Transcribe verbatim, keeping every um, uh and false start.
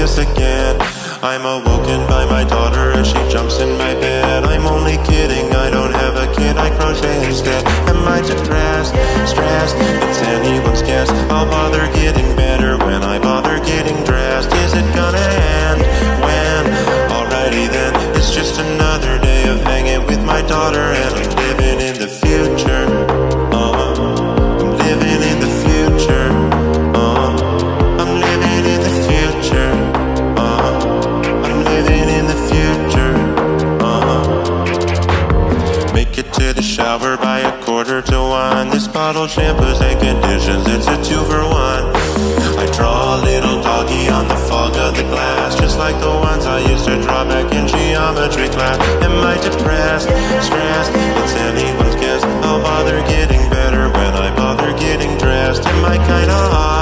this again. I'm awoken by my daughter as she jumps in my bed. I'm only kidding, I don't have a kid, I crochet instead. Am I depressed, stressed? It's anyone's guess. I'll bother getting better when I bother getting dressed. Is it gonna end? When? Alrighty then, it's just another day of hanging with my daughter, and I'm living in the future. Uh, I'm living in the future. Uh, I'm living in the future. Uh, I'm living in the future. Uh, make it to the shower by a quarter to one. This bottle shampoos and conditions, it's a two for one. I draw a little doggy on the fog of the glass, just like the ones I used to draw back in geometry class. Am I depressed, stressed? It's anyone's guess. I'll bother getting better when I bother getting dressed. Am I kinda hot?